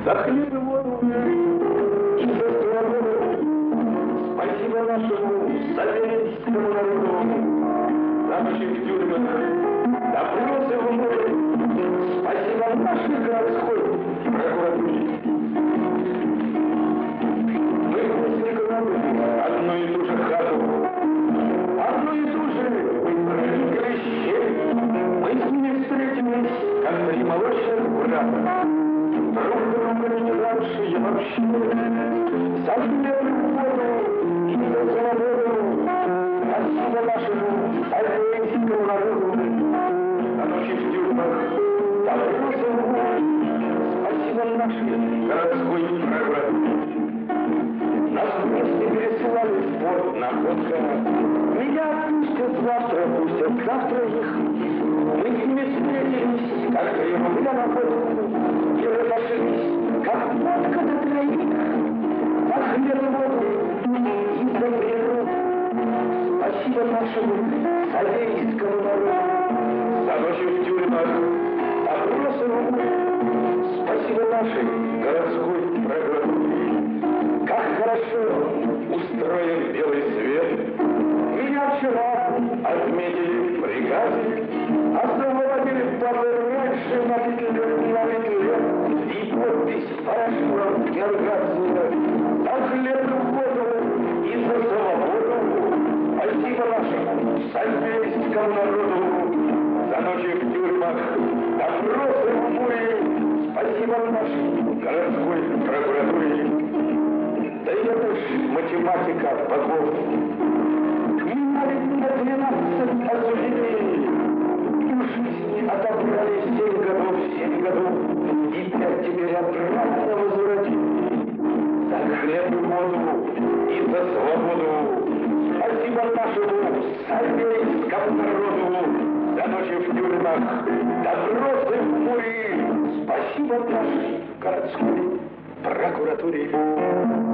За хлеб и воду и за свободу. Спасибо нашему советскому народу. За наши в тюрьмах допросы в море. Спасибо нашей городской прокуратуре. Мы после гробы одну и ту же хату, одну и ту же мы проникли щель. Мы с ними встретились, как три молочных брата. Друг друга не давшие вообще. За хлеб и воду и за свободу. Спасибо нашему советскому народу. За ночи в тюрьмах допросы в море. Спасибо нашей городской прокуратуре. Нас вместе пересылали в порт находка. Меня отпустят завтра, пустят завтра их. Мы с ними встретились, как 3 рубля на ходку. И разошлись, как водка до троих. За хлеб и воду и за природу. Спасибо нашему советскому народу. За ночи в тюрьмах допросы в море. Спасибо нашей городской прокуратуре. Как хорошо устроен белый свет. Меня вчера отметили в приказе. Освободили раньше на 5 лет. И подпись прошла в Гергацию. За хлеб и воду и за свободу. Спасибо нашему советскому народу. За ночи в тюрьмах допросы в море. Спасибо нашей городской прокуратуре. Да это ж математика богов. Меня ведь на 12 осудили. И в жизни отобрали 7 годов. И 5 теперь обратно возвратили. За хлеб и воду и за свободу. Спасибо нашему советскому народу. За ночи в тюрьмах допросы в море. Спасибо нашей городской прокуратуре.